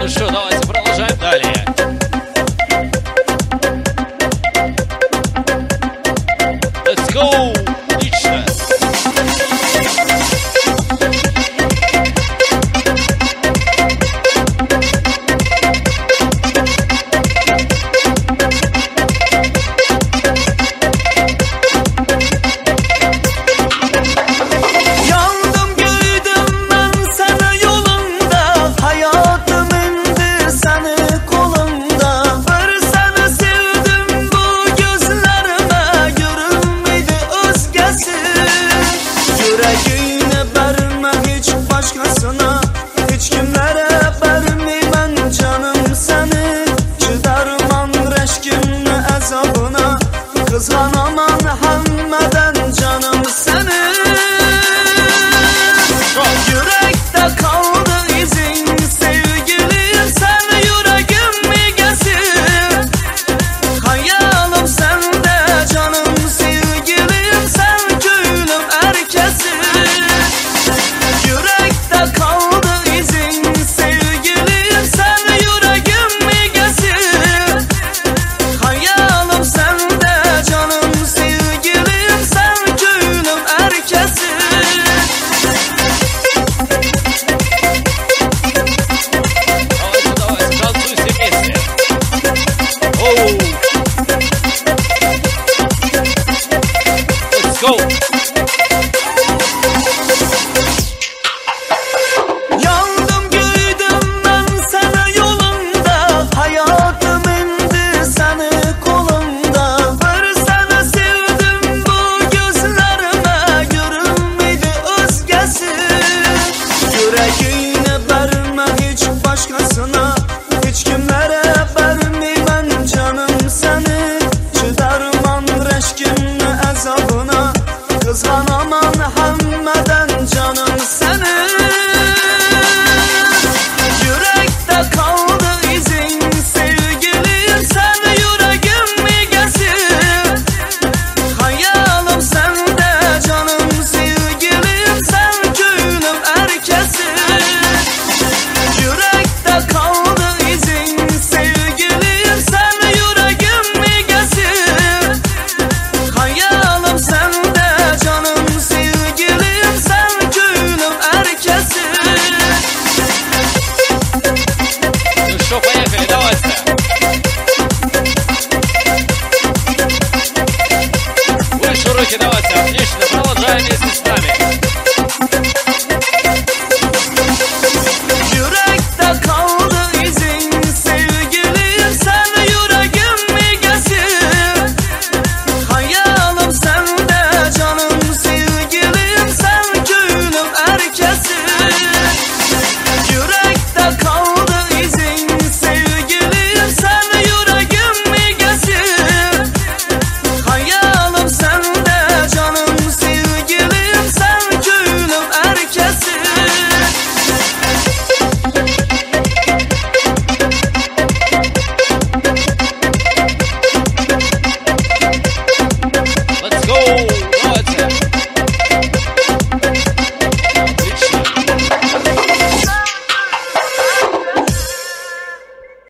Ну что, давайте продолжаем далее. Let's go! Отлично! Yüreğine verme hiç başkasına, hiç kimlere vermeymen canım seni. Çıdarman reşkimle azabına, kızganaman hemmeden canım seni. Yürekte kaldı izin sevgilim, sen yüreğimi gezin. Hayalım sende canım sevgilim, sen gülüm herkesin. Yürekte kaldı izin sevgilim, sen yüreğimi gezin. Hayalım sende canım sevgilim, sen gülüm herkesin. Давайте, танцуй все вместе. Оу! Let's go! Yandım gördüm ben sana yolunda, hayatım indi seni kolumda. Bir seni sevdim bu gözlerime, görünmedi özgesi. Yüreğine verme hiç başkasına, hiç kimlere vermeymen canım seni. Çıdarman reşkimle azabına, kızganaman hemmeden